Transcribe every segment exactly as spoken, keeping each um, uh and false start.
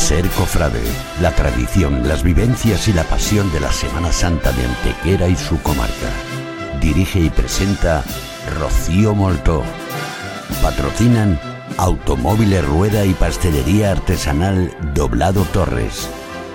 Ser cofrade, la tradición, las vivencias y la pasión de la Semana Santa de Antequera y su comarca. Dirige y presenta Rocío Moltó. Patrocinan Automóviles Rueda y Pastelería Artesanal Doblado Torres.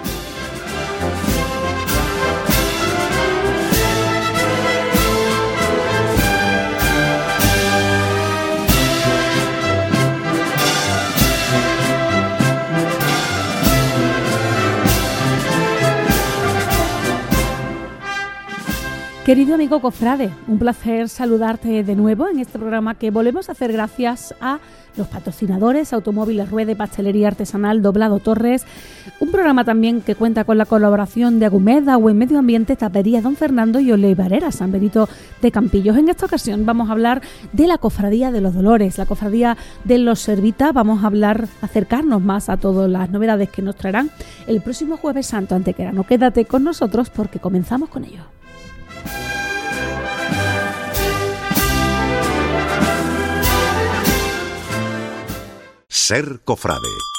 Querido amigo cofrade, un placer saludarte de nuevo en este programa que volvemos a hacer gracias a los patrocinadores Automóviles Rueda y Pastelería Artesanal Doblado Torres, un programa también que cuenta con la colaboración de Agumeda o en Medio Ambiente, Tapería Don Fernando y Olivarera San Benito de Campillos. En esta ocasión vamos a hablar de la Cofradía de los Dolores, la Cofradía de los Servitas. Vamos a hablar, acercarnos más a todas las novedades que nos traerán el próximo Jueves Santo Antequera. No, quédate con nosotros porque comenzamos con ello. Ser cofrade.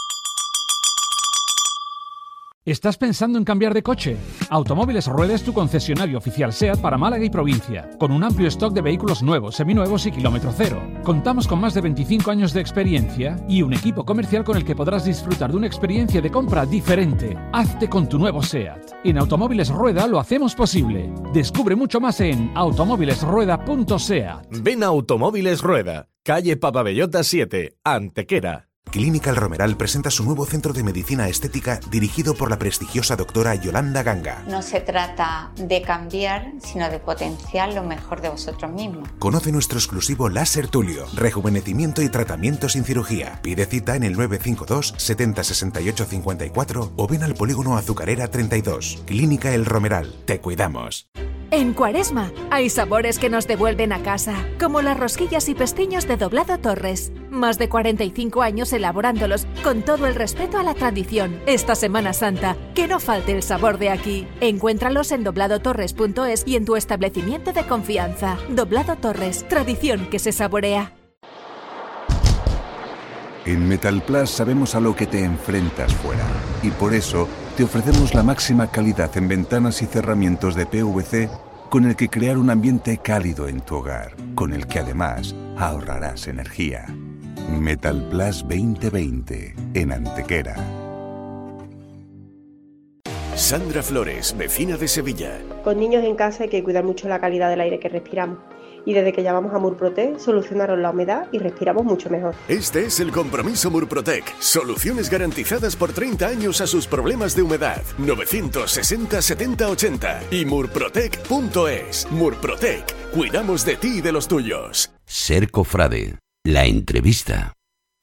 ¿Estás pensando en cambiar de coche? Automóviles Rueda es tu concesionario oficial SEAT para Málaga y provincia, con un amplio stock de vehículos nuevos, seminuevos y kilómetro cero. Contamos con más de veinticinco años de experiencia y un equipo comercial con el que podrás disfrutar de una experiencia de compra diferente. Hazte con tu nuevo SEAT. En Automóviles Rueda lo hacemos posible. Descubre mucho más en automóviles rueda punto seat. Ven a Automóviles Rueda, calle Papabellota siete, Antequera. Clínica El Romeral presenta su nuevo centro de medicina estética dirigido por la prestigiosa doctora Yolanda Ganga. No se trata de cambiar, sino de potenciar lo mejor de vosotros mismos. Conoce nuestro exclusivo láser Tulio, rejuvenecimiento y tratamiento sin cirugía. Pide cita en el nueve cinco dos, setenta, sesenta y ocho, cincuenta y cuatro o ven al Polígono Azucarera treinta y dos. Clínica El Romeral, te cuidamos. En Cuaresma hay sabores que nos devuelven a casa, como las rosquillas y pestiños de Doblado Torres. Más de cuarenta y cinco años elaborándolos con todo el respeto a la tradición. Esta Semana Santa, que no falte el sabor de aquí. Encuéntralos en doblado torres punto es y en tu establecimiento de confianza. Doblado Torres, tradición que se saborea. En Metal Plus sabemos a lo que te enfrentas fuera y por eso te ofrecemos la máxima calidad en ventanas y cerramientos de P V C con el que crear un ambiente cálido en tu hogar, con el que además ahorrarás energía. Metal Plus veinte veinte, en Antequera. Sandra Flores, vecina de Sevilla. Con niños en casa hay que cuidar mucho la calidad del aire que respiramos. Y desde que llamamos a Murprotec solucionaron la humedad y respiramos mucho mejor. Este es el compromiso Murprotec. Soluciones garantizadas por treinta años a sus problemas de humedad. novecientos sesenta, setenta, ochenta y murprotec punto es. Murprotec. Cuidamos de ti y de los tuyos. Ser cofrade. La entrevista.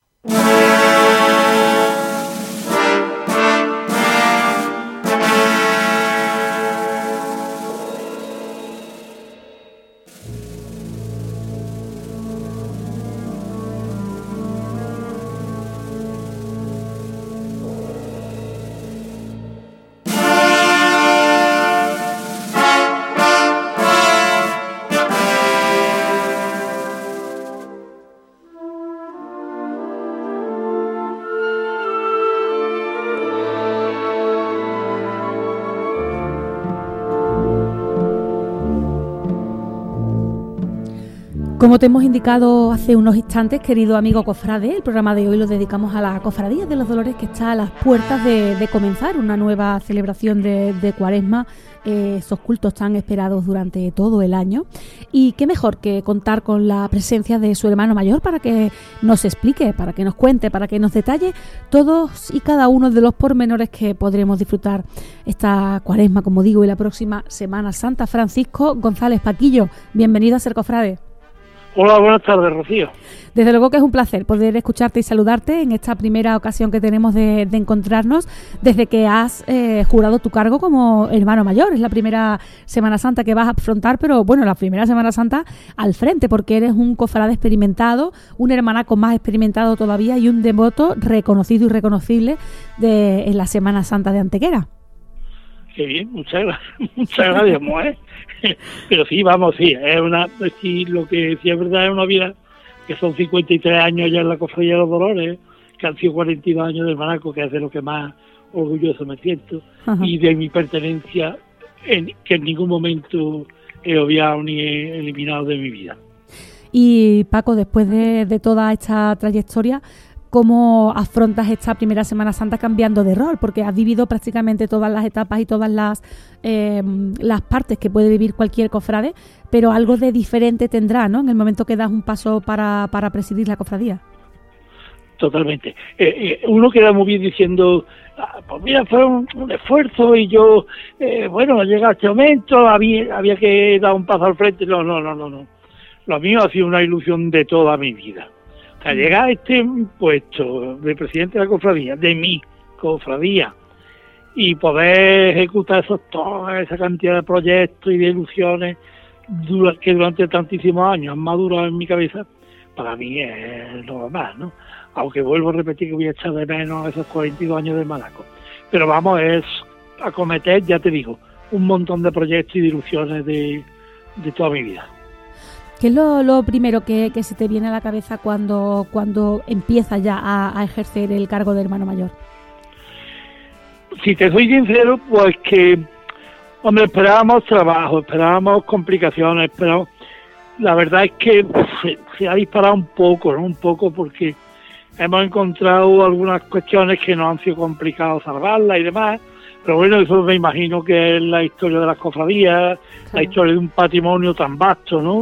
Como te hemos indicado hace unos instantes, querido amigo cofrade, el programa de hoy lo dedicamos a la Cofradía de los Dolores, que está a las puertas de, de comenzar una nueva celebración de, de Cuaresma, eh, esos cultos tan esperados durante todo el año. Y qué mejor que contar con la presencia de su hermano mayor para que nos explique, para que nos cuente, para que nos detalle todos y cada uno de los pormenores que podremos disfrutar esta Cuaresma, como digo, y la próxima Semana Santa. Francisco González Paquillo, bienvenido a Ser Cofrade. Hola, buenas tardes, Rocío. Desde luego que es un placer poder escucharte y saludarte en esta primera ocasión que tenemos de, de encontrarnos desde que has eh, jurado tu cargo como hermano mayor. Es la primera Semana Santa que vas a afrontar, pero bueno, la primera Semana Santa al frente, porque eres un cofrade experimentado, un hermanaco más experimentado todavía y un devoto reconocido y reconocible de, en la Semana Santa de Antequera. Qué bien, muchas gracias, muchas gracias, ¿eh? Pero sí, vamos, sí, es una, sí, lo que sí es verdad es una vida que son cincuenta y tres años ya en la Cofradía de los Dolores que han sido cuarenta y dos años del Manaco, que es de lo que más orgulloso me siento, Ajá. y de mi pertenencia, en, que en ningún momento he obviado ni he eliminado de mi vida. Y Paco, después de, de toda esta trayectoria, ¿cómo afrontas esta primera Semana Santa cambiando de rol? Porque has vivido prácticamente todas las etapas y todas las eh, las partes que puede vivir cualquier cofrade, pero algo de diferente tendrá, ¿no?, en el momento que das un paso para, para presidir la cofradía. Totalmente. Eh, eh, uno queda muy bien diciendo, ah, pues mira, fue un, un esfuerzo y yo, eh, bueno, llega este momento, había, había que dar un paso al frente. No, no, no, no, no. Lo mío ha sido una ilusión de toda mi vida. O sea, llegar a este puesto de presidente de la cofradía, de mi cofradía, y poder ejecutar esos, toda esa cantidad de proyectos y de ilusiones dura, que durante tantísimos años han madurado en mi cabeza, para mí es lo demás, ¿no? Aunque vuelvo a repetir que voy a echar de menos esos cuarenta y dos años del Manaco. Pero vamos, es acometer, ya te digo, un montón de proyectos y de ilusiones de, de toda mi vida. ¿Qué es lo, lo primero que, que se te viene a la cabeza cuando, cuando empiezas ya a, a ejercer el cargo de hermano mayor? Si te soy sincero, pues que, hombre, esperábamos trabajo, esperábamos complicaciones, pero la verdad es que se, se ha disparado un poco, ¿no? Un poco porque hemos encontrado algunas cuestiones que nos han sido complicado salvarlas y demás, pero bueno, eso me imagino que es la historia de las cofradías, sí. La historia de un patrimonio tan vasto, ¿no?,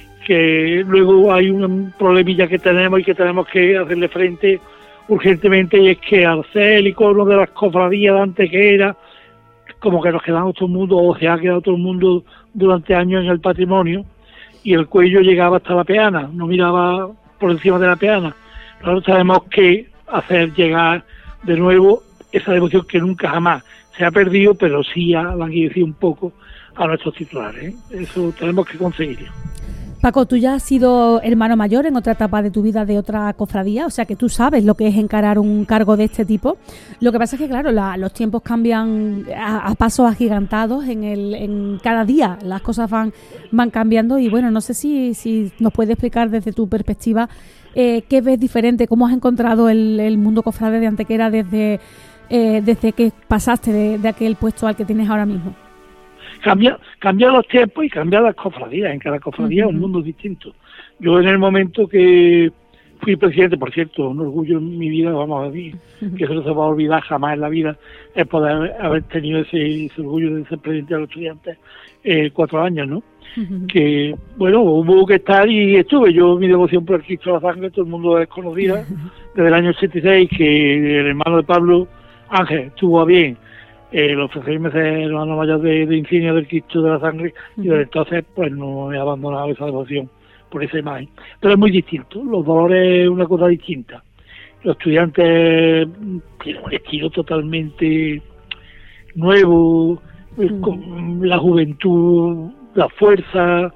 que luego hay un problemilla que tenemos y que tenemos que hacerle frente urgentemente, y es que al ser el icono de las cofradías de Antequera, como que nos quedamos todo el mundo, o se ha quedado todo el mundo durante años en el patrimonio, y el cuello llegaba hasta la peana, no miraba por encima de la peana. Nosotros tenemos que hacer llegar de nuevo esa devoción que nunca jamás se ha perdido, pero sí ha languidecido un poco a nuestros titulares, ¿eh? Eso tenemos que conseguirlo. Paco, tú ya has sido hermano mayor en otra etapa de tu vida de otra cofradía, o sea que tú sabes lo que es encarar un cargo de este tipo. Lo que pasa es que, claro, la, los tiempos cambian a, a pasos agigantados en, el, en cada día, las cosas van, van cambiando y, bueno, no sé si, si nos puedes explicar desde tu perspectiva eh, qué ves diferente, cómo has encontrado el, el mundo cofrade de Antequera desde, eh, desde que pasaste de, de aquel puesto al que tienes ahora mismo. Cambia, cambia los tiempos y cambia las cofradías. En cada cofradía es uh-huh. un mundo distinto. Yo en el momento que fui presidente, por cierto, un orgullo en mi vida, vamos a decir, uh-huh. que eso no se va a olvidar jamás en la vida, es poder haber tenido ese, ese orgullo de ser presidente de los estudiantes eh, cuatro años, ¿no? Uh-huh. Que, bueno, hubo que estar y estuve. Yo, mi devoción por el Cristo de la Sangre, todo el mundo es conocida, uh-huh. desde el año ochenta y seis, que el hermano de Pablo, Ángel, estuvo a bien el ofrecerme ser hermano mayor de, de insignia del Cristo de la Sangre, uh-huh. y desde entonces pues no he abandonado esa devoción por esa imagen. Pero es muy distinto, los dolores es una cosa distinta. Los estudiantes tienen un estilo totalmente nuevo, uh-huh. con la juventud, la fuerza,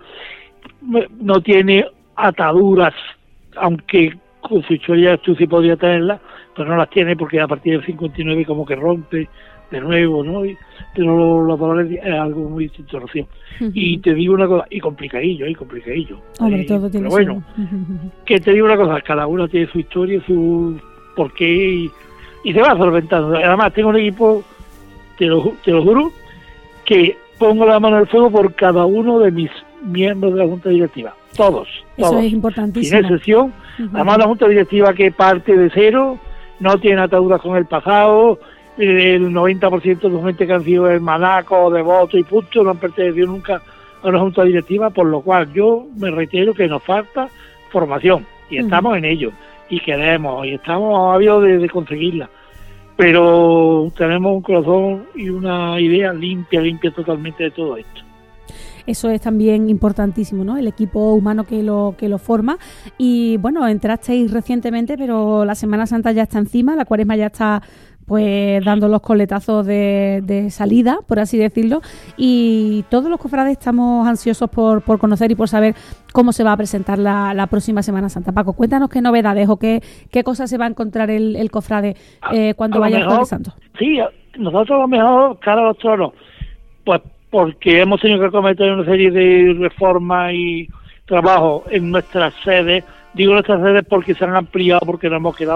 no tiene ataduras, aunque con su historia tú sí podrías tenerlas, pero no las tiene porque a partir del cincuenta y nueve como que rompe de nuevo, ¿no? Y, pero los dolores es algo muy distinto, Rocío. Uh-huh. Y te digo una cosa, y complicadillo, y complicadillo. Hombre, eh, todo tiene pero bueno, su... uh-huh. que te digo una cosa, cada uno tiene su historia, su porqué, y, y se va solventando. Además, tengo un equipo, te lo, te lo juro, que pongo la mano en el fuego por cada uno de mis miembros de la Junta Directiva. Todos. Eso todos. Es importantísimo. Sin excepción. Uh-huh. Además, la Junta Directiva que parte de cero, no tiene ataduras con el pasado. El noventa por ciento de gente que han sido hermanacos, devotos y punto, no han pertenecido nunca a una junta directiva, por lo cual yo me reitero que nos falta formación, y estamos uh-huh. en ello, y queremos, y estamos ávidos de, de conseguirla, pero tenemos un corazón y una idea limpia, limpia totalmente de todo esto. Eso es también importantísimo, ¿no? El equipo humano que lo que lo forma. Y bueno, entrasteis recientemente, pero la Semana Santa ya está encima, la Cuaresma ya está pues dando los coletazos de, de salida, por así decirlo, y todos los cofrades estamos ansiosos por, por conocer y por saber cómo se va a presentar la, la próxima Semana Santa. Paco, cuéntanos qué novedades o qué, qué cosas se va a encontrar el, el cofrade eh, cuando vaya al Jueves Santo. Sí, nosotros a lo mejor, cara a los toros, pues porque hemos tenido que cometer una serie de reformas y trabajos en nuestras sedes. Digo nuestras sedes porque se han ampliado, porque nos hemos quedado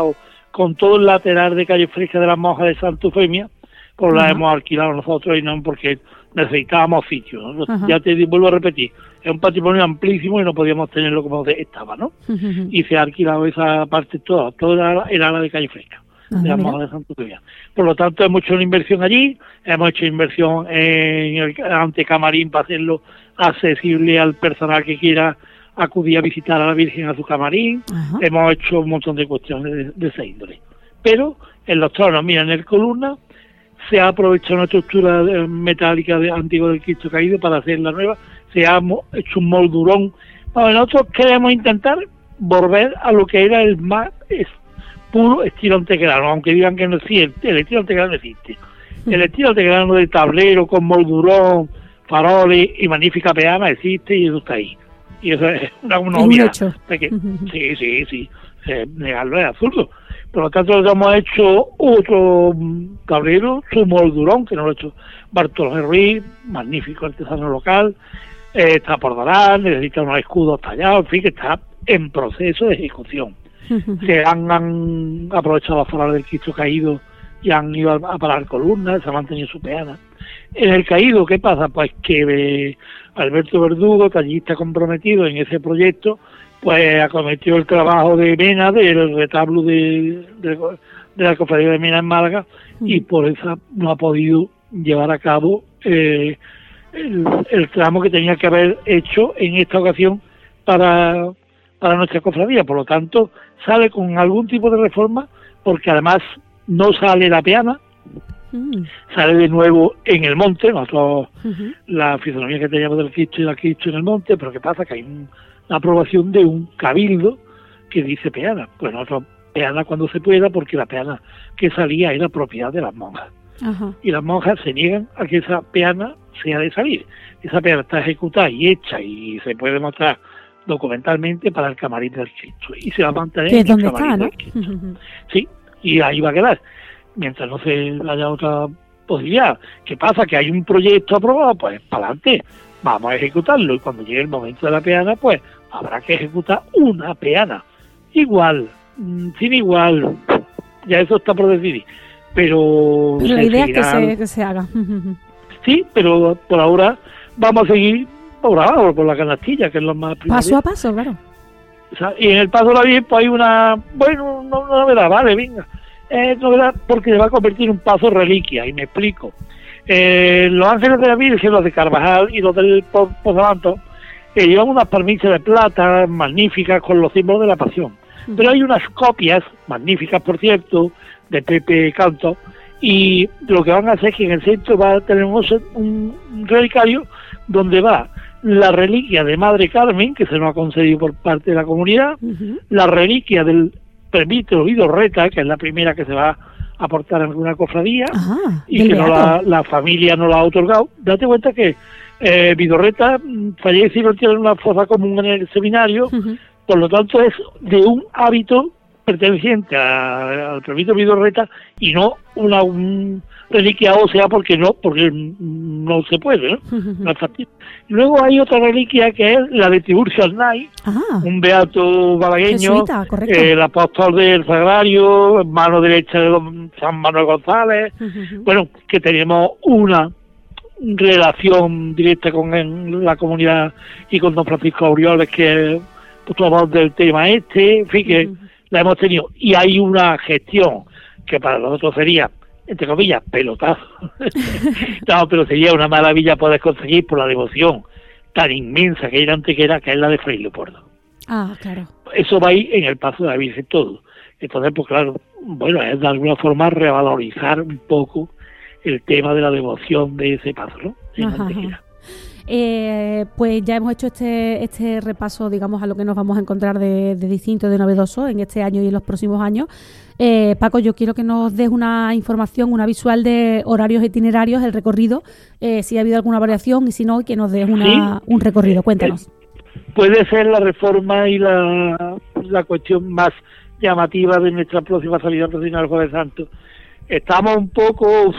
con todo el lateral de Calle Fresca de las Monjas de Santa Eufemia, pues la hemos alquilado nosotros y no porque necesitábamos sitio, ¿no? Ya te vuelvo a repetir, es un patrimonio amplísimo y no podíamos tenerlo como estaba, ¿no? Uh-huh. Y se ha alquilado esa parte toda, toda el ala de Calle Fresca, uh-huh, de las Monjas de Santa Eufemia. Por lo tanto, hemos hecho una inversión allí, hemos hecho inversión en el antecamarín para hacerlo accesible al personal que quiera acudir a visitar a la Virgen a su camarín. Ajá. Hemos hecho un montón de cuestiones de, de esa índole. Pero en los tronos, mira, en el columna se ha aprovechado una estructura metálica de, antigua del Cristo Caído para hacer la nueva, se ha hecho un moldurón. Bueno, nosotros queremos intentar volver a lo que era el más es, puro estilo antequerano, aunque digan que no existe, el estilo antequerano existe. El estilo antequerano de tablero con moldurón, faroles y magnífica peana existe y eso está ahí. Y eso es una, una obviedad. Que, sí, sí, sí. Eh, negarlo es absurdo. Por lo tanto, hemos hecho otro tablero, su moldurón, que nos lo ha hecho Bartolomé Ruiz, magnífico artesano local. Eh, está por dorar, necesita unos escudos tallados, en fin, que está en proceso de ejecución. Se han, han aprovechado las farolas del Cristo Caído y han ido a, a parar columnas, se ha mantenido su peana. En el Caído, ¿qué pasa? Pues que eh, Alberto Verdugo, tallista comprometido en ese proyecto, pues acometió el trabajo de Mena, del retablo de, de, de la Cofradía de Mena en Málaga, mm. y por eso no ha podido llevar a cabo eh, el, el tramo que tenía que haber hecho en esta ocasión para, para nuestra cofradía. Por lo tanto, sale con algún tipo de reforma, porque además no sale la peana, Mm. sale de nuevo en el monte. Nosotros, uh-huh. la fisonomía que teníamos del Cristo y del Cristo en el monte, pero ¿qué pasa? Que hay un, una aprobación de un cabildo que dice peana. Pues nosotros peana cuando se pueda, porque la peana que salía era propiedad de las monjas. Uh-huh. Y las monjas se niegan a que esa peana sea de salir. Esa peana está ejecutada y hecha y se puede mostrar documentalmente para el camarín del Cristo. Y se va a mantener en el camarín del Cristo. Uh-huh. Sí, y ahí va a quedar. Mientras no se haya otra posibilidad. ¿Qué pasa? Que hay un proyecto aprobado, pues para adelante, vamos a ejecutarlo, y cuando llegue el momento de la peana, pues habrá que ejecutar una peana. Igual, sin igual, ya eso está por decidir. Pero, pero la idea seguirá... es que se, que se haga. Sí, pero por ahora vamos a seguir por ahora, por la canastilla, que es lo más primordial. Paso a paso, claro. O sea, y en el paso de la Virgen pues hay una, bueno, no, no novedad, vale, venga. Es novedad porque se va a convertir en un paso reliquia, y me explico. Eh, los ángeles de la Virgen, los de Carvajal y los del Pozamanto, eh, llevan unas palmitas de plata magníficas con los símbolos de la Pasión. Pero hay unas copias, magníficas por cierto, de Pepe Canto, y lo que van a hacer es que en el centro va a tener un, un relicario donde va la reliquia de Madre Carmen, que se nos ha concedido por parte de la comunidad, uh-huh. la reliquia del presbítero Vidorreta, que es la primera que se va a aportar en alguna cofradía, ah, y que no la, la familia no la ha otorgado. Date cuenta que eh, Vidorreta fallece y no tiene una fosa común en el seminario, uh-huh. por lo tanto es de un hábito perteneciente a, al presbítero Vidorreta y no una un reliquia ósea, porque no porque no se puede, ¿no? Uh-huh. No es factible. Luego hay otra reliquia que es la de Tiburcio Arnaiz, ah, un beato balagueño, eh, el apóstol del Sagrario, mano derecha de don San Manuel González, uh-huh. bueno, que tenemos una relación directa con el, la comunidad y con don Francisco Aureoles, que es portavoz del tema este, en fin, que uh-huh. la hemos tenido. Y hay una gestión que para nosotros sería, entre comillas, pelotazo. No, pero sería una maravilla poder conseguir por la devoción tan inmensa que hay en Antequera, que es la de Fray Leopoldo. Ah, claro. Eso va ahí en el paso de la Virgen todo. Entonces, pues claro, bueno, es de alguna forma revalorizar un poco el tema de la devoción de ese paso, ¿no? En Ajá. Antequera. Eh, pues ya hemos hecho este este repaso, digamos, a lo que nos vamos a encontrar de, de distinto, de novedoso en este año y en los próximos años. Eh, Paco, yo quiero que nos des una información, una visual de horarios itinerarios, el recorrido, eh, si ha habido alguna variación, y si no, que nos des una, ¿Sí? un recorrido. Cuéntanos. Eh, puede ser la reforma y la, la cuestión más llamativa de nuestra próxima salida profesional Jueves Santo. Estamos un poco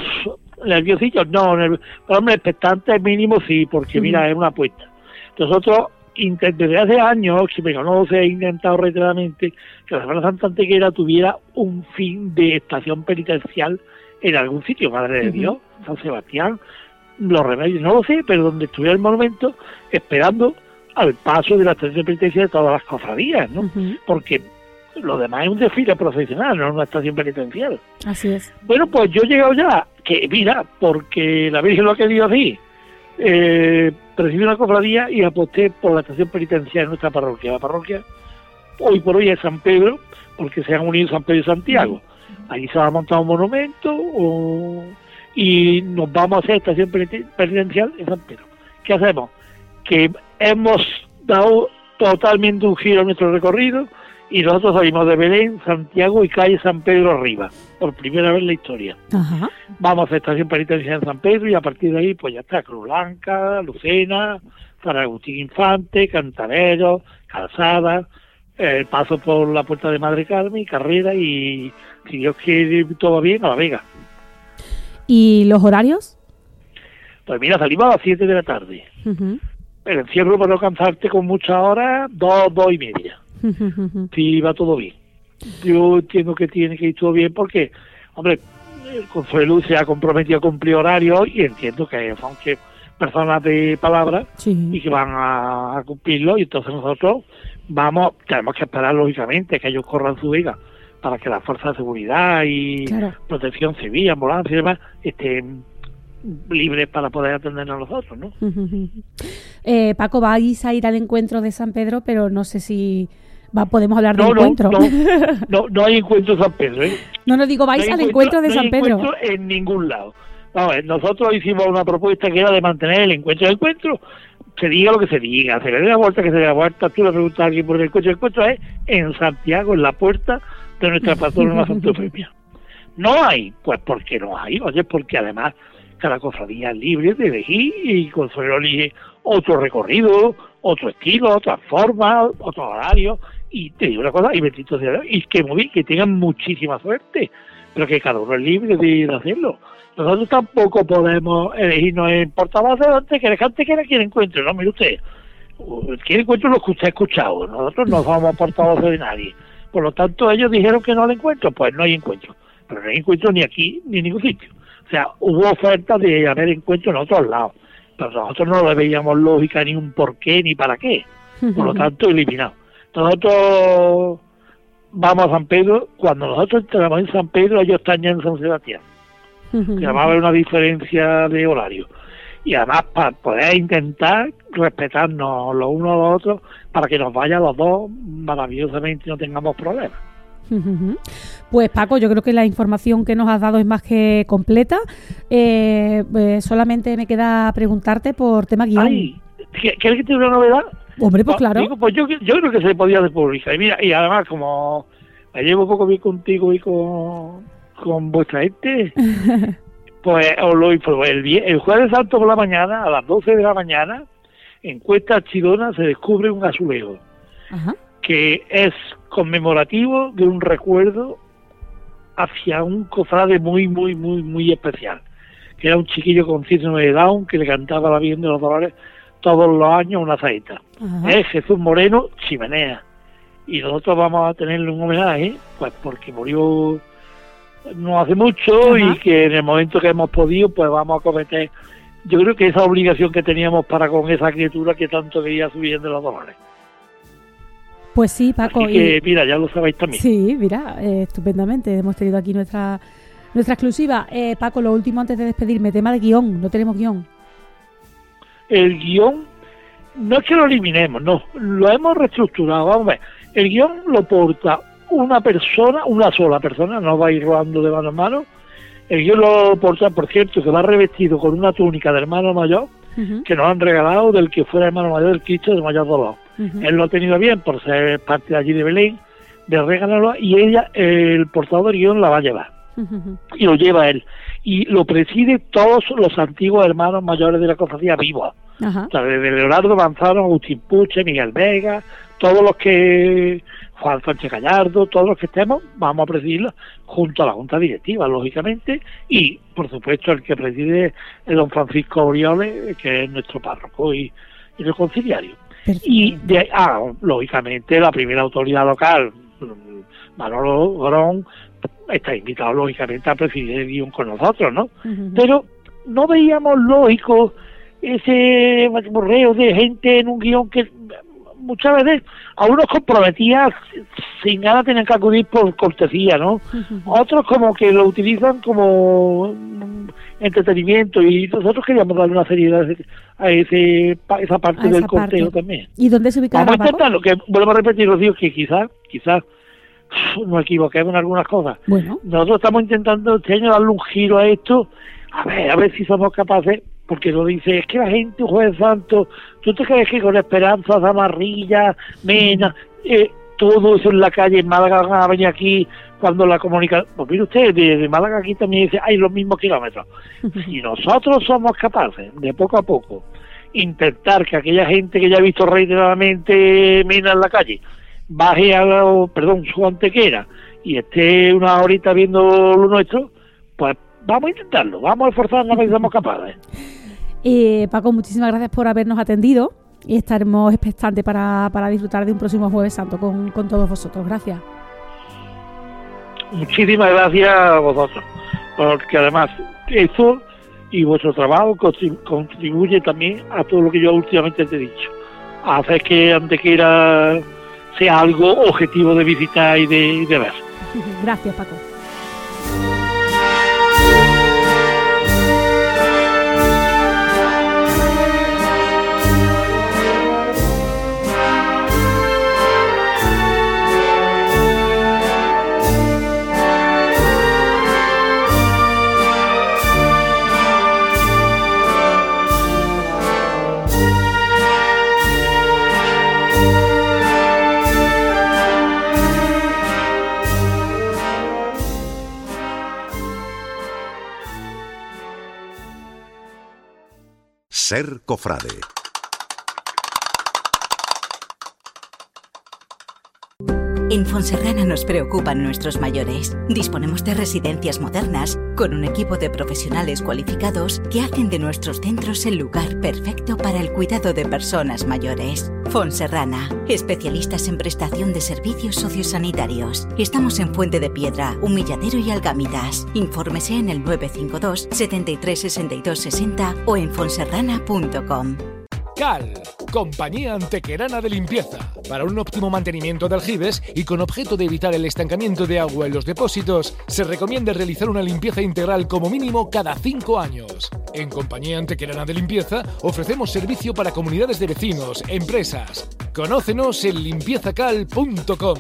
nerviosillos, no, nerv- hombre, expectantes mínimo sí, porque uh-huh. mira, es una apuesta. Nosotros desde hace años, que me conoce, he intentado reiteradamente que la Semana Santa Antequera tuviera un fin de estación penitencial en algún sitio, Madre de uh-huh. Dios, San Sebastián, Los Remedios, no lo sé, pero donde estuviera el monumento esperando al paso de la estación penitencial de todas las cofradías, ¿no? Uh-huh. Porque lo demás es un desfile profesional, no es una estación penitencial. Así es. Bueno, pues yo he llegado ya, que mira, porque la Virgen lo ha querido así, eh, recibí una cofradía y aposté por la estación penitencial en nuestra parroquia. La parroquia hoy por hoy es San Pedro, porque se han unido San Pedro y Santiago. Uh-huh. Allí se va a montar un monumento o, y nos vamos a hacer estación penitencial en San Pedro. ¿Qué hacemos? Que hemos dado totalmente un giro a nuestro recorrido y nosotros salimos de Belén, Santiago y calle San Pedro arriba, por primera vez en la historia. Ajá. Vamos a hacer estación penitencial en San Pedro y a partir de ahí pues ya está Cruz Blanca, Lucena, San Agustín Infante, Cantarero, Calzada, el eh, paso por la Puerta de Madre Carmen, Carrera y, si Dios quiere todo bien, a La Vega. ¿Y los horarios? Pues mira, salimos a las siete de la tarde. Uh-huh. El encierro para no cansarte con muchas horas, dos, dos y media. Si va todo bien. Yo entiendo que tiene que ir todo bien porque, hombre, el Consuelo se ha comprometido a cumplir horarios y entiendo que son que personas de palabra sí. y que van a, a cumplirlo y entonces nosotros vamos, tenemos que esperar lógicamente que ellos corran su vega para que las fuerzas de seguridad y claro. protección civil, ambulancia y demás estén libres para poder atendernos a nosotros, ¿no? eh, Paco, vais a ir al encuentro de San Pedro, pero no sé si va, podemos hablar de no, encuentro. No, no, no hay encuentro de San Pedro, ¿eh? No, no digo, vais no al encuentro, encuentro de San Pedro. No hay encuentro en ningún lado. Vamos a ver, nosotros hicimos una propuesta que era de mantener el encuentro del encuentro, se diga lo que se diga, se le dé la vuelta que se le dé la vuelta, tú le preguntas a alguien por el encuentro, el encuentro es en Santiago, en la puerta de nuestra patrona Santa Eufemia. No hay, pues porque no hay, oye, porque además cada cofradía es libre de elegir y Consuelo elige otro recorrido, otro estilo, otra forma, otro horario, y te digo una cosa, y bendito sea Dios, y que muy bien, que tengan muchísima suerte, pero que cada uno es libre de, de hacerlo. Nosotros tampoco podemos elegirnos en portavoces antes que el gente quiera que encuentre, no, mire usted, quiere encuentro lo que usted ha escuchado, nosotros no somos portavoces de nadie, por lo tanto ellos dijeron que no hay encuentro, pues no hay encuentro, pero no hay encuentro ni aquí ni en ningún sitio. O sea, hubo ofertas de haber encuentros en otros lados, pero nosotros no le veíamos lógica ni un por qué ni para qué, por lo tanto eliminado. Nosotros vamos a San Pedro, cuando nosotros entramos en San Pedro ellos están ya en San Sebastián, que va a haber una diferencia de horario y además para poder intentar respetarnos los unos a los otros para que nos vayan los dos maravillosamente y no tengamos problemas. Pues Paco, yo creo que la información que nos has dado es más que completa. Eh, eh, solamente me queda preguntarte por tema guión. Ay, ¿quieres que te dé una novedad? Hombre, pues claro. Digo, pues yo, yo creo que se podía hacer pública. Y mira, y además como me llevo poco bien contigo y con, con vuestra gente, pues os lo informo. El, el Jueves Santo por la mañana, a las doce de la mañana, en Cuesta Chidona se descubre un azulejo. Ajá. Que es conmemorativo de un recuerdo hacia un cofrade muy, muy, muy, muy especial, que era un chiquillo con síndrome de Down que le cantaba a la Virgen de los Dolores todos los años una saeta. Ajá. Es Jesús Moreno Chimenea, y nosotros vamos a tenerle un homenaje, pues porque murió no hace mucho. Ajá. Y que en el momento que hemos podido, pues vamos a cometer, yo creo que esa obligación que teníamos para con esa criatura que tanto veía su Virgen de los Dolores. Pues sí, Paco. Así que, y, mira, ya lo sabéis también. Sí, mira, eh, estupendamente. Hemos tenido aquí nuestra nuestra exclusiva. Eh, Paco, lo último antes de despedirme, tema de guión. No tenemos guión. El guión, no es que lo eliminemos, no. Lo hemos reestructurado. Vamos a ver. El guión lo porta una persona, una sola persona, no va a ir rodando de mano en mano. El guión lo porta, por cierto, que va revestido con una túnica de hermano mayor, uh-huh. que nos han regalado del que fuera hermano mayor del Cristo de Mayor Dolor. Uh-huh. Él lo ha tenido bien por ser parte de allí de Belén, de regalarlo, y ella, el portador del guión, la va a llevar. Uh-huh. Y lo lleva él. Y lo preside todos los antiguos hermanos mayores de la cofradía vivos. Uh-huh. O sea, desde Leonardo Manzano, Agustín Puche, Miguel Vega, todos los que... Juan Sánchez Gallardo, todos los que estemos, vamos a presidirlo junto a la Junta Directiva, lógicamente, y, por supuesto, el que preside es don Francisco Orioles, que es nuestro párroco y, y reconciliario. Perfecto. Y, de, ah, lógicamente, la primera autoridad local, Manolo Grón, está invitado, lógicamente, a presidir el guión con nosotros, ¿no? Uh-huh. Pero no veíamos lógico ese borreo de gente en un guión que muchas veces a unos comprometía sin ganas tener que acudir por cortesía, ¿no? Uh-huh. Otros como que lo utilizan como entretenimiento, y nosotros queríamos darle una seriedad a ese a esa parte a del corteo también. ¿Y dónde se ubicaba? Vamos a intentar, lo que vuelvo a repetir, os digo que quizás, quizás nos equivoquemos en algunas cosas. Bueno. Nosotros estamos intentando este año darle un giro a esto, a ver, a ver si somos capaces, porque lo dice, es que la gente, Jueves Santo, ¿tú te crees que con Esperanza, Zamarrilla, Mena, eh, todo eso en la calle en Málaga van a venir aquí cuando la comunicación? Pues mire usted, de Málaga aquí también dice, hay los mismos kilómetros. Si nosotros somos capaces, de poco a poco, intentar que aquella gente que ya ha visto reiteradamente Mena en la calle, baje a la, perdón, su Antequera y esté una horita viendo lo nuestro, pues vamos a intentarlo, vamos a esforzarnos a ver si somos capaces. Eh, Paco, muchísimas gracias por habernos atendido y estaremos expectantes para, para disfrutar de un próximo Jueves Santo con, con todos vosotros. Gracias. Muchísimas gracias a vosotros, porque además eso y vuestro trabajo contribuye también a todo lo que yo últimamente te he dicho, a hacer que Antequera sea algo objetivo de visitar y de, de ver. Gracias, Paco. Ser cofrade. En Fonserrana nos preocupan nuestros mayores. Disponemos de residencias modernas con un equipo de profesionales cualificados que hacen de nuestros centros el lugar perfecto para el cuidado de personas mayores. Fonserrana, especialistas en prestación de servicios sociosanitarios. Estamos en Fuente de Piedra, Humilladero y Algámidas. Infórmese en el nueve cinco dos, setenta y tres, sesenta y dos, sesenta o en fonserrana punto com. Cal, compañía antequerana de limpieza, para un óptimo mantenimiento de aljibes y con objeto de evitar el estancamiento de agua en los depósitos, se recomienda realizar una limpieza integral como mínimo cada cinco años. En Compañía Antequerana de Limpieza ofrecemos servicio para comunidades de vecinos, empresas. Conócenos en limpieza cal punto com.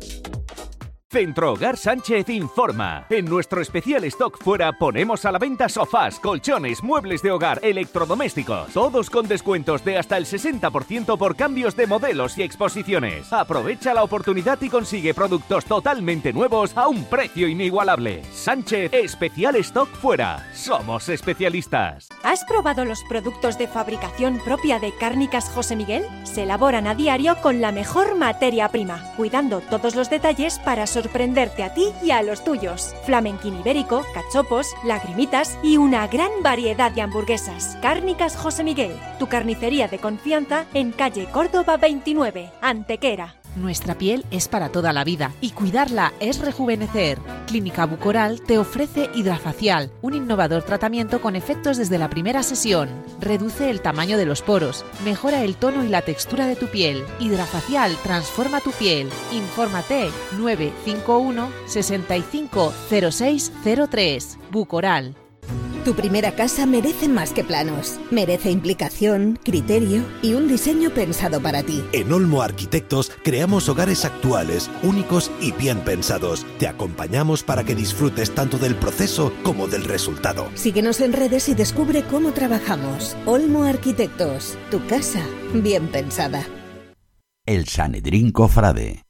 Centro Hogar Sánchez informa. En nuestro especial stock fuera ponemos a la venta sofás, colchones, muebles de hogar, electrodomésticos, todos con descuentos de hasta el sesenta por ciento por cambios de modelos y exposiciones. Aprovecha la oportunidad y consigue productos totalmente nuevos a un precio inigualable. Sánchez, especial stock fuera. Somos especialistas. ¿Has probado los productos de fabricación propia de Cárnicas José Miguel? Se elaboran a diario con la mejor materia prima, cuidando todos los detalles para sorprenderte a ti y a los tuyos. Flamenquín ibérico, cachopos, lagrimitas y una gran variedad de hamburguesas. Cárnicas José Miguel, tu carnicería de confianza en calle Córdoba veintinueve, Antequera. Nuestra piel es para toda la vida y cuidarla es rejuvenecer. Clínica Bucoral te ofrece Hidrafacial, un innovador tratamiento con efectos desde la primera sesión. Reduce el tamaño de los poros, mejora el tono y la textura de tu piel. Hidrafacial transforma tu piel. Infórmate nueve cinco uno, sesenta y cinco, cero seis cero tres. Bucoral. Tu primera casa merece más que planos. Merece implicación, criterio y un diseño pensado para ti. En Olmo Arquitectos creamos hogares actuales, únicos y bien pensados. Te acompañamos para que disfrutes tanto del proceso como del resultado. Síguenos en redes y descubre cómo trabajamos. Olmo Arquitectos, tu casa bien pensada. El Sanedrín Cofrade.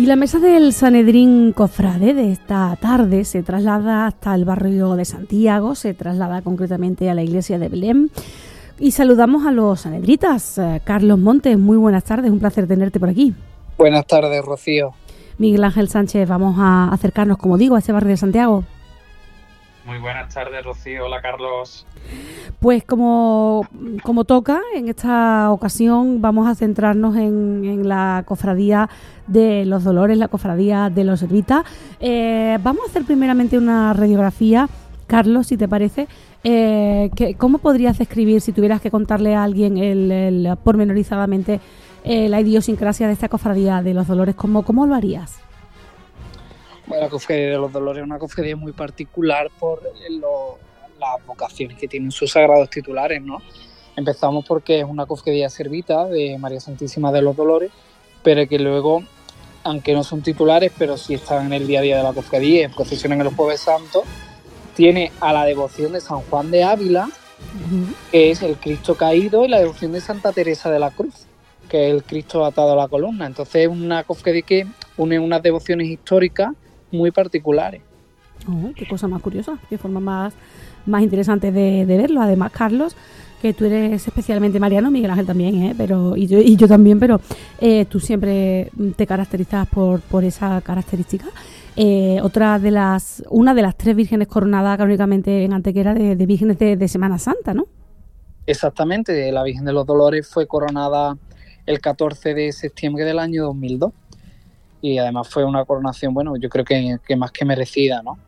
Y la mesa del Sanedrín Cofrade de esta tarde se traslada hasta el barrio de Santiago, se traslada concretamente a la iglesia de Belén. Y saludamos a los sanedritas. Carlos Montes, muy buenas tardes, un placer tenerte por aquí. Buenas tardes, Rocío. Miguel Ángel Sánchez, vamos a acercarnos, como digo, a este barrio de Santiago. Muy buenas tardes, Rocío. Hola, Carlos. Pues como, como toca, en esta ocasión vamos a centrarnos en, en la cofradía de los Dolores, la cofradía de los Servitas. Eh, vamos a hacer primeramente una radiografía, Carlos, si te parece. Eh, que, ¿Cómo podrías describir, si tuvieras que contarle a alguien el, el pormenorizadamente eh, la idiosincrasia de esta cofradía de los Dolores? ¿Cómo, cómo lo harías? Bueno, la cofradía de los Dolores es una cofradía muy particular por lo, las vocaciones que tienen sus sagrados titulares, ¿no? Empezamos porque es una cofradía servita de María Santísima de los Dolores, pero que luego, aunque no son titulares, pero sí están en el día a día de la cofradía, en procesiones en los Jueves Santos, tiene a la devoción de San Juan de Ávila, uh-huh. que es el Cristo caído, y la devoción de Santa Teresa de la Cruz, que es el Cristo atado a la columna. Entonces es una cofradía que une unas devociones históricas muy particulares. Oh, qué cosa más curiosa, qué forma más, más interesante de, de verlo. Además, Carlos, que tú eres especialmente mariano, Miguel Ángel también, ¿eh? pero y yo, y yo también, pero eh, tú siempre te caracterizas por, por esa característica. Eh, otra de las, una de las tres vírgenes coronadas canónicamente en Antequera de, de vírgenes de, de Semana Santa, ¿no? Exactamente, la Virgen de los Dolores fue coronada el catorce de septiembre del año dos mil dos. Y además fue una coronación, bueno, yo creo que, que más que merecida, ¿no?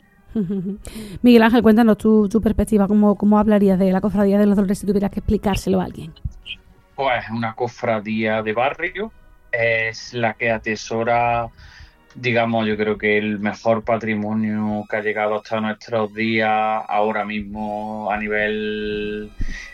Miguel Ángel, cuéntanos tu, tu perspectiva, ¿cómo, cómo hablarías de la cofradía de los Dolores si tuvieras que explicárselo a alguien? Pues una cofradía de barrio, es la que atesora, digamos, yo creo que el mejor patrimonio que ha llegado hasta nuestros días, ahora mismo a nivel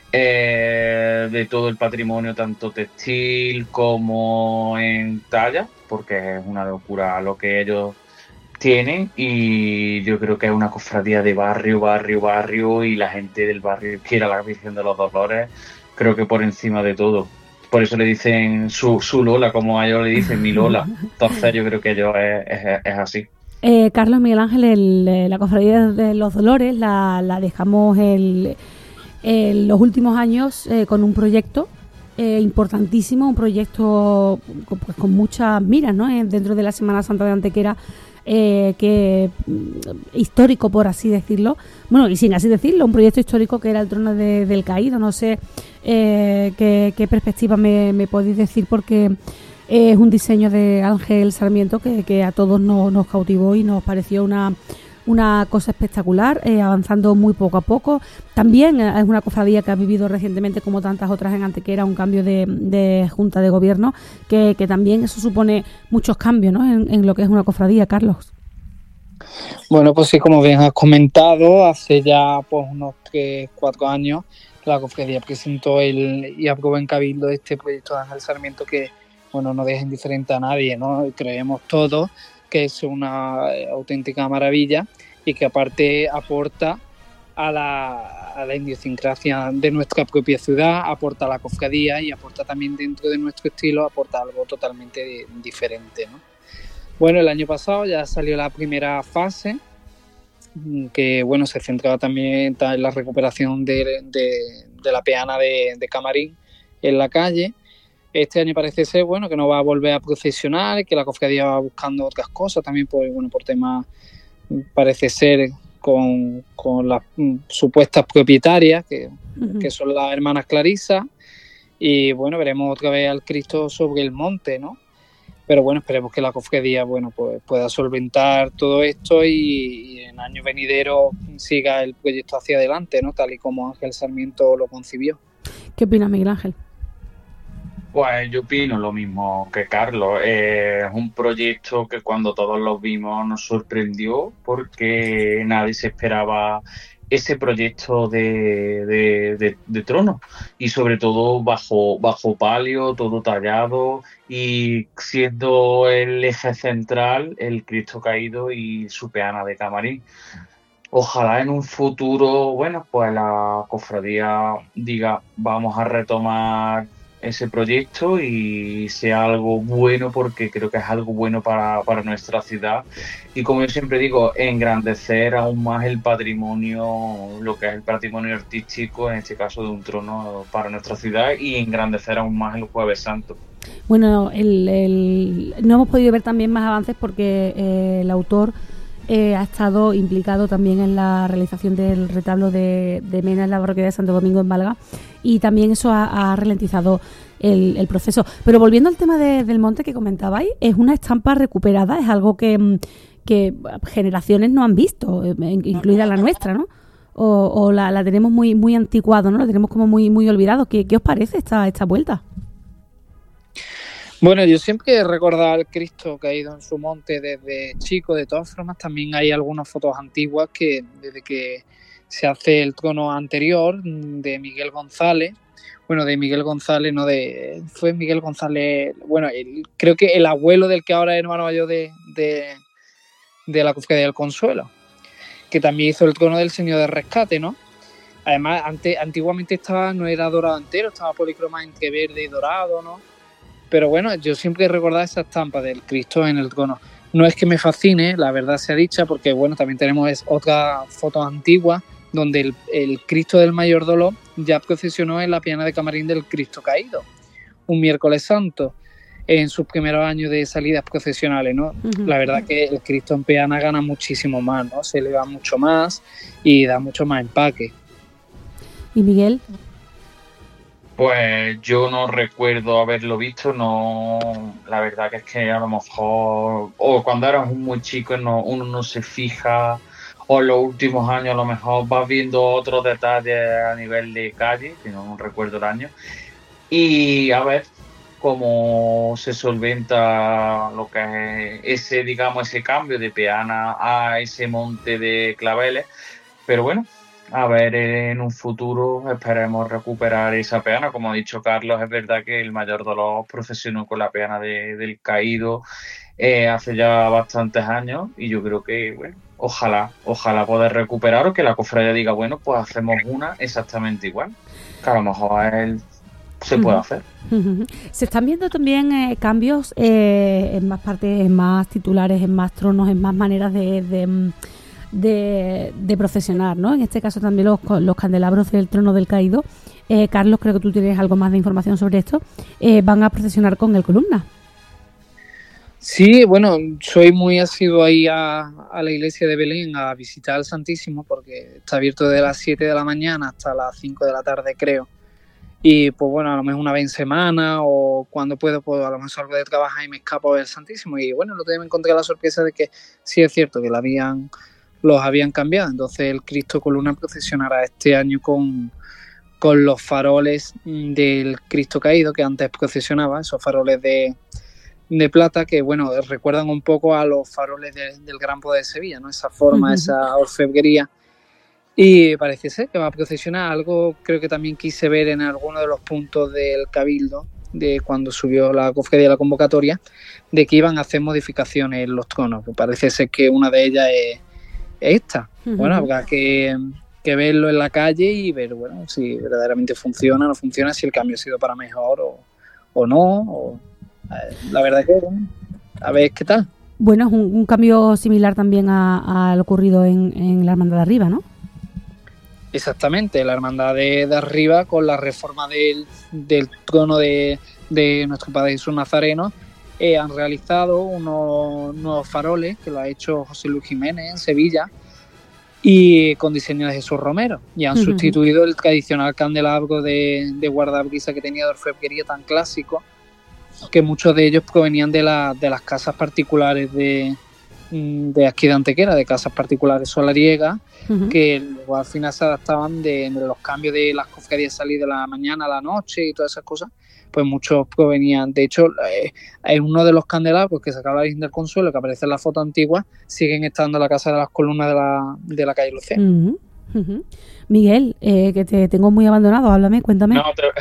eh, de todo el patrimonio, tanto textil como en talla, porque es una locura lo que ellos tienen, y yo creo que es una cofradía de barrio, barrio, barrio, y la gente del barrio quiere a la Virgen de los Dolores, creo que por encima de todo. Por eso le dicen su, su Lola, como a ellos le dicen mi Lola. Entonces yo creo que ellos es, es, es así. Eh, Carlos, Miguel Ángel, el, la cofradía de los Dolores la, la dejamos el, el, los últimos años eh, con un proyecto Eh, importantísimo, un proyecto pues, con muchas miras, ¿no? Eh, dentro de la Semana Santa de Antequera, eh, que histórico, por así decirlo, bueno, y sin así decirlo, un proyecto histórico que era el trono de, del caído. No sé eh, qué, qué perspectiva me, me podéis decir, porque es un diseño de Ángel Sarmiento que, que a todos nos, nos cautivó y nos pareció una una cosa espectacular, eh, avanzando muy poco a poco. También es una cofradía que ha vivido recientemente, como tantas otras en Antequera, un cambio de, de junta de gobierno, que, que también eso supone muchos cambios, ¿no? en, en lo que es una cofradía, Carlos. Bueno, pues sí, como bien has comentado, hace ya pues unos tres, cuatro años la cofradía presentó el, y aprobó en Cabildo este proyecto de Ángel Sarmiento que, bueno, no deja indiferente a nadie, ¿no? Creemos todos que es una auténtica maravilla y que aparte aporta a la, a la idiosincrasia de nuestra propia ciudad, aporta a la cofradía y aporta también dentro de nuestro estilo, aporta algo totalmente de, diferente, ¿no? Bueno, el año pasado ya salió la primera fase, que bueno, se centraba también en la recuperación de, de, de la peana de, de Camarín en la calle. Este año parece ser, bueno, que no va a volver a procesionar, que la cofradía va buscando otras cosas, también por, bueno, por temas, parece ser, con, con las mm, supuestas propietarias, que, uh-huh. que son las hermanas Clarisa, y bueno, veremos otra vez al Cristo sobre el monte, ¿no? Pero bueno, esperemos que la cofradía, bueno, pues pueda solventar todo esto y, y en años venideros siga el proyecto hacia adelante, ¿no? Tal y como Ángel Sarmiento lo concibió. ¿Qué opinas, Miguel Ángel? Pues yo opino lo mismo que Carlos. Eh, es un proyecto que cuando todos lo vimos nos sorprendió porque nadie se esperaba ese proyecto de, de, de, de trono y sobre todo bajo, bajo palio, todo tallado y siendo el eje central el Cristo caído y su peana de Camarín. Ojalá en un futuro, bueno, pues la cofradía diga, vamos a retomar ese proyecto y sea algo bueno, porque creo que es algo bueno para, para nuestra ciudad. Y como yo siempre digo, engrandecer aún más el patrimonio, lo que es el patrimonio artístico, en este caso de un trono para nuestra ciudad, y engrandecer aún más el Jueves Santo. Bueno, el, el, no hemos podido ver también más avances porque eh, el autor eh, ha estado implicado también en la realización del retablo de, de Mena en la parroquia de Santo Domingo en Málaga, y también eso ha, ha ralentizado el, el proceso. Pero volviendo al tema de, del monte que comentabais, es una estampa recuperada, es algo que, que generaciones no han visto, incluida la nuestra, ¿no? O, o la, la tenemos muy muy anticuado, ¿no? La tenemos como muy muy olvidado. ¿Qué, qué os parece esta, esta vuelta? Bueno, yo siempre he recordado al Cristo caído en su monte desde chico. De todas formas, también hay algunas fotos antiguas que desde que se hace el trono anterior de Miguel González, bueno, de Miguel González, no de... fue Miguel González, bueno, el, creo que el abuelo del que ahora es hermano mayor de, de, de la Cofradía del Consuelo, que también hizo el trono del Señor de Rescate, ¿no? Además, ante, antiguamente estaba, no era dorado entero, estaba policroma entre verde y dorado, ¿no? Pero bueno, yo siempre he recordado esa estampa del Cristo en el trono. No es que me fascine, la verdad sea dicha, porque bueno, también tenemos otra foto antigua donde el, el Cristo del Mayor Dolor ya procesionó en la piana de camarín del Cristo Caído, un miércoles santo, en sus primeros años de salidas procesionales, ¿no? Uh-huh. La verdad que el Cristo en peana gana muchísimo más, ¿no? Se eleva mucho más y da mucho más empaque. ¿Y Miguel? Pues yo no recuerdo haberlo visto, no, la verdad que es que a lo mejor, o cuando eras muy chico no, uno no se fija, o en los últimos años a lo mejor vas viendo otros detalles a nivel de calle, que no recuerdo el año, y a ver cómo se solventa lo que es ese, digamos, ese cambio de peana a ese monte de claveles, pero bueno, a ver, en un futuro esperemos recuperar esa peana. Como ha dicho Carlos, es verdad que el Mayor Dolor procesionó con la peana de, del Caído eh, hace ya bastantes años, y yo creo que, bueno, ojalá, ojalá poder recuperar, o que la cofradía diga, bueno, pues hacemos una exactamente igual, que a lo mejor a él se puede uh-huh. hacer. Uh-huh. Se están viendo también eh, cambios eh, en más partes, en más titulares, en más tronos, en más maneras de... de De, de procesionar, ¿no? En este caso también los, los candelabros del trono del Caído. Eh, Carlos, creo que tú tienes algo más de información sobre esto. Eh, van a procesionar con el columna. Sí, bueno, soy muy asiduo ahí a, a la iglesia de Belén a visitar al Santísimo, porque está abierto de las siete de la mañana hasta las cinco de la tarde, creo. Y pues bueno, a lo mejor una vez en semana, o cuando puedo, pues a lo mejor salgo de trabajar y me escapo del Santísimo. Y bueno, el otro día me encontré la sorpresa de que sí es cierto que la habían... los habían cambiado, entonces el Cristo Columna procesionará este año con, con los faroles del Cristo Caído, que antes procesionaba, esos faroles de, de plata que, bueno, recuerdan un poco a los faroles de, del Gran Poder de Sevilla, ¿no? Esa forma, uh-huh. esa orfebrería, y parece ser que va a procesionar algo. Creo que también quise ver en alguno de los puntos del Cabildo, de cuando subió la cofradía de la convocatoria, de que iban a hacer modificaciones en los tronos. Parece ser que una de ellas es esta. Uh-huh. Bueno, habrá que, que verlo en la calle y ver, bueno, si verdaderamente funciona o no funciona, si el cambio ha sido para mejor o, o no. O, eh, la verdad que, bueno, a ver qué tal. Bueno, es un, un cambio similar también a, a lo ocurrido en, en la Hermandad de Arriba, ¿no? Exactamente, la Hermandad de, de Arriba, con la reforma del, del trono de, de nuestro Padre Jesús Nazareno, Eh, han realizado unos nuevos faroles que lo ha hecho José Luis Jiménez en Sevilla, y con diseño de Jesús Romero, y han uh-huh. sustituido el tradicional candelabro de, de guardabrisa que tenía de orfebrería tan clásico, que muchos de ellos provenían de, la, de las casas particulares de, de aquí de Antequera, de casas particulares solariegas, uh-huh. que luego al final se adaptaban de, de los cambios de las cofradías, salir de la mañana a la noche y todas esas cosas. Pues muchos provenían, de hecho, eh, en uno de los candelabros que sacaba la Virgen del Consuelo, que aparece en la foto antigua, siguen estando en la Casa de las Columnas de la, de la calle Lucena. Uh-huh, uh-huh. Miguel, eh, que te tengo muy abandonado, háblame, cuéntame. No, te...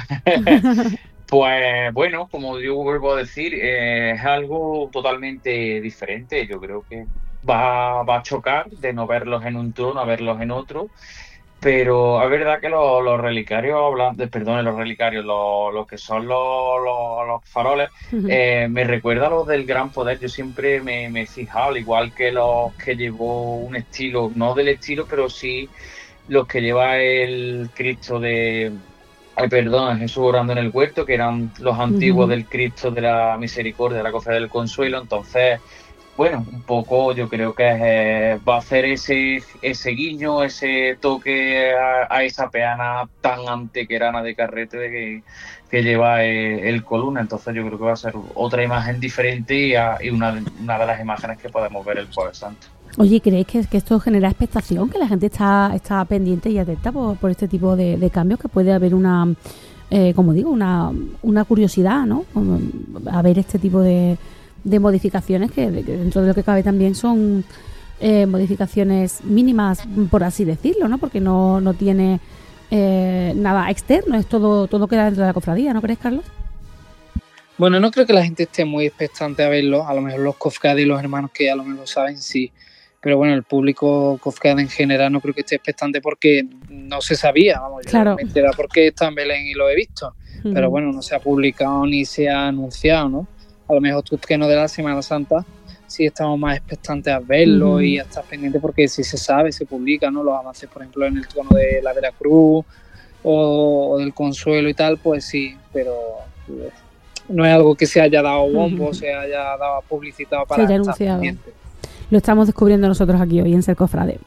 Pues bueno, como yo vuelvo a decir, eh, es algo totalmente diferente. Yo creo que va, va a chocar de no verlos en un trono a verlos en otro. Pero es verdad que los, los relicarios, hablando, perdón, los relicarios, los, los que son los, los, los faroles, Ujú. eh, me recuerda a los del Gran Poder. Yo siempre me, me he fijado, al igual que los que llevó un estilo, no del estilo, pero sí los que lleva el Cristo de... Ay, perdón, Jesús orando en el huerto, que eran los antiguos Ujú. del Cristo de la Misericordia, de la Cofradía del Consuelo. Entonces, bueno, un poco yo creo que eh, va a hacer ese ese guiño, ese toque a, a esa peana tan antequerana de carrete de que, que lleva eh, el Columna. Entonces yo creo que va a ser otra imagen diferente y, a- y una, de- una de las imágenes que podemos ver el Jueves Santo. Oye, ¿creéis que, que esto genera expectación? ¿Que la gente está, está pendiente y atenta por, por este tipo de, de cambios? Que puede haber una, eh, como digo, una, una curiosidad, ¿no? Como a ver este tipo de, de modificaciones que, que dentro de lo que cabe también son eh, modificaciones mínimas, por así decirlo, ¿no? Porque no, no tiene eh, nada externo, es todo, todo queda dentro de la cofradía, ¿no crees, Carlos? Bueno, no creo que la gente esté muy expectante a verlo, a lo mejor los cofrades y los hermanos que a lo mejor saben, sí, pero bueno, el público cofrade en general no creo que esté expectante porque no se sabía, vamos, yo Claro. me enteré porque está en Belén y lo he visto, Ujú. pero bueno, no se ha publicado ni se ha anunciado, ¿no? A lo mejor tú que no de la Semana Santa sí estamos más expectantes a verlo Ujú. y a estar pendientes porque sí se sabe, se publica, ¿no? Los avances, por ejemplo, en el trono de la Veracruz o, o del Consuelo y tal, pues sí, pero eh, no es algo que se haya dado bombo, Ujú. se haya dado publicitado Se para haya estar anunciado. pendiente. Lo estamos descubriendo nosotros aquí hoy en Ser Cofrade.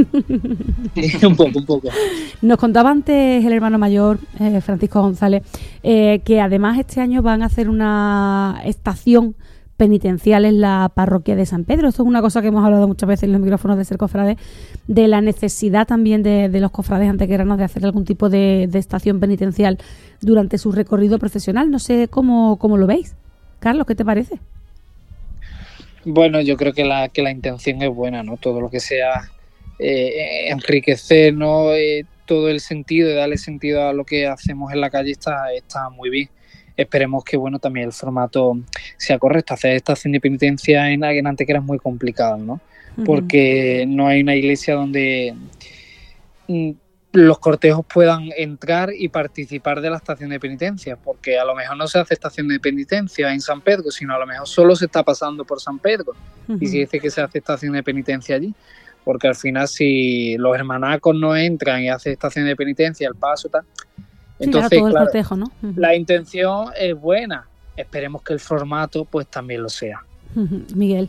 un poco, un poco. Nos contaba antes el hermano mayor, eh, Francisco González, eh, que además este año van a hacer una estación penitencial en la parroquia de San Pedro. Esto es una cosa que hemos hablado muchas veces en los micrófonos de Ser Cofrade, de la necesidad también de, de los cofrades antequeranos de hacer algún tipo de, de estación penitencial durante su recorrido procesional. No sé cómo, cómo lo veis. Carlos, ¿qué te parece? Bueno, yo creo que la, que la intención es buena, ¿no? Todo lo que sea eh, enriquecer, ¿no? Eh, todo el sentido y darle sentido a lo que hacemos en la calle está, está muy bien. Esperemos que, bueno, también el formato sea correcto. Hacer estación de penitencia en, en Antequera es muy complicado, ¿no? Ujú. Porque no hay una iglesia donde mm, los cortejos puedan entrar y participar de la estación de penitencia, porque a lo mejor no se hace estación de penitencia en San Pedro, sino a lo mejor solo se está pasando por San Pedro y se dice que se hace estación de penitencia allí, porque al final si los hermanacos no entran y hacen estación de penitencia, el paso tal, Sí, entonces claro, todo el claro, cortejo, ¿no? Ujú. la intención es buena, esperemos que el formato pues también lo sea. Ujú. Miguel.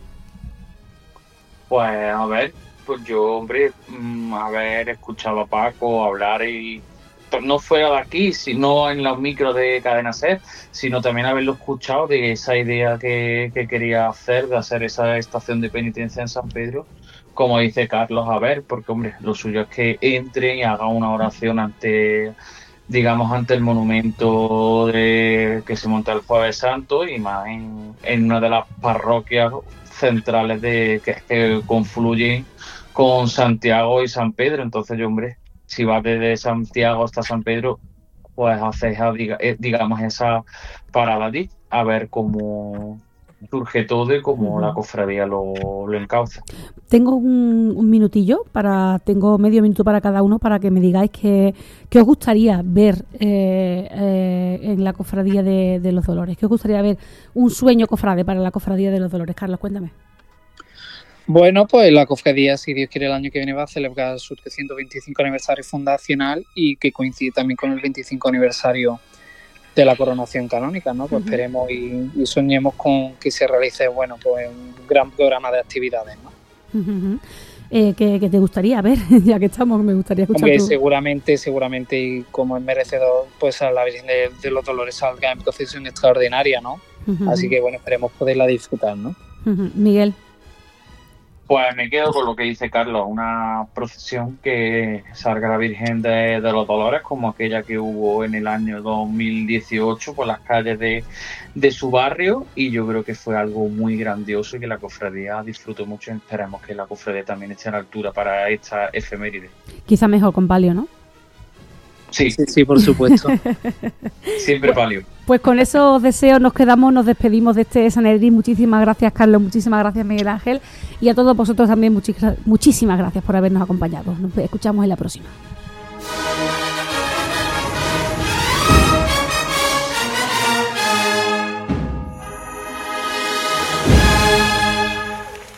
Pues a ver, pues yo, hombre, mm, haber escuchado a Paco hablar y pues, no fuera de aquí, sino en los micros de Cadena Ser, sino también haberlo escuchado de esa idea que, que quería hacer, de hacer esa estación de penitencia en San Pedro, como dice Carlos, a ver, porque hombre, lo suyo es que entren y hagan una oración ante, digamos, ante el monumento de que se monta el Jueves Santo y más en, en una de las parroquias centrales de que, que confluyen con Santiago y San Pedro. Entonces yo, hombre, si vas desde Santiago hasta San Pedro, pues haces, diga, eh, digamos, esa parada allí, a ver cómo surge todo y cómo Ujú. la cofradía lo, lo encauza. Tengo un, un minutillo, para tengo medio minuto para cada uno para que me digáis qué, qué os gustaría ver eh, eh, en la cofradía de, de los Dolores. ¿Qué os gustaría ver? Un sueño cofrade para la cofradía de los Dolores. Carlos, cuéntame. Bueno, pues la cofradía, si Dios quiere, el año que viene va a celebrar su trescientos veinticinco aniversario fundacional y que coincide también con el veinticinco aniversario de la coronación canónica, ¿no? Pues Ujú. esperemos y, y soñemos con que se realice, bueno, pues un gran programa de actividades, ¿no? Ujú, ujú. Eh, ¿qué, qué te gustaría ver? Ya que estamos, me gustaría escuchar Hombre, tu... seguramente, seguramente, y como es merecedor, pues a la Virgen de, de los Dolores salga en procesión extraordinaria, ¿no? Ujú, Así ujú. que, bueno, esperemos poderla disfrutar, ¿no? Ujú. Miguel. Pues me quedo con lo que dice Carlos, una procesión que salga la Virgen de, de los Dolores, como aquella que hubo en el año dos mil dieciocho por las calles de, de su barrio, y yo creo que fue algo muy grandioso y que la cofradía disfrutó mucho. Esperemos que la cofradía también esté a la altura para esta efeméride. Quizá mejor con palio, ¿no? Sí, sí, sí, por supuesto. Siempre palio. Pues con esos deseos nos quedamos, nos despedimos de este Sanedrín. Muchísimas gracias, Carlos, muchísimas gracias, Miguel Ángel, y a todos vosotros también muchis- muchísimas gracias por habernos acompañado. Nos escuchamos en la próxima. Adiós.